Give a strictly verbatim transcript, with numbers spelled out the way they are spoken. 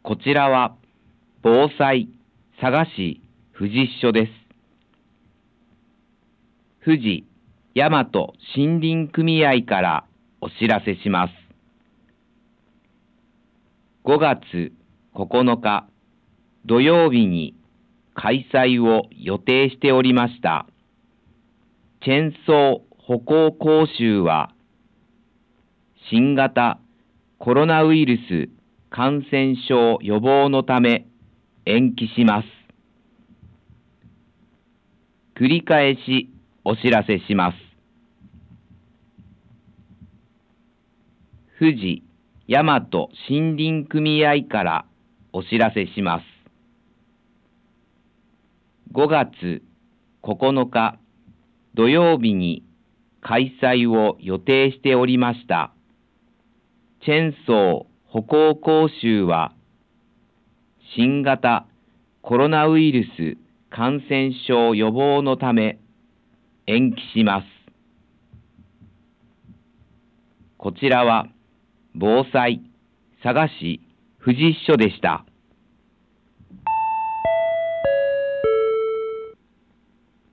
こちらは防災佐賀市富士支所です。富士大和森林組合からお知らせします。ごがつここのか土曜日に開催を予定しておりましたチェンソー歩行講習は新型コロナウイルス感染症予防のため延期します。繰り返しお知らせします。富士大和森林組合からお知らせします。ごがつここのか土曜日に開催を予定しておりましたチェンソー歩行講習は新型コロナウイルス感染症予防のため延期します。こちらは防災佐賀市富士支所でした。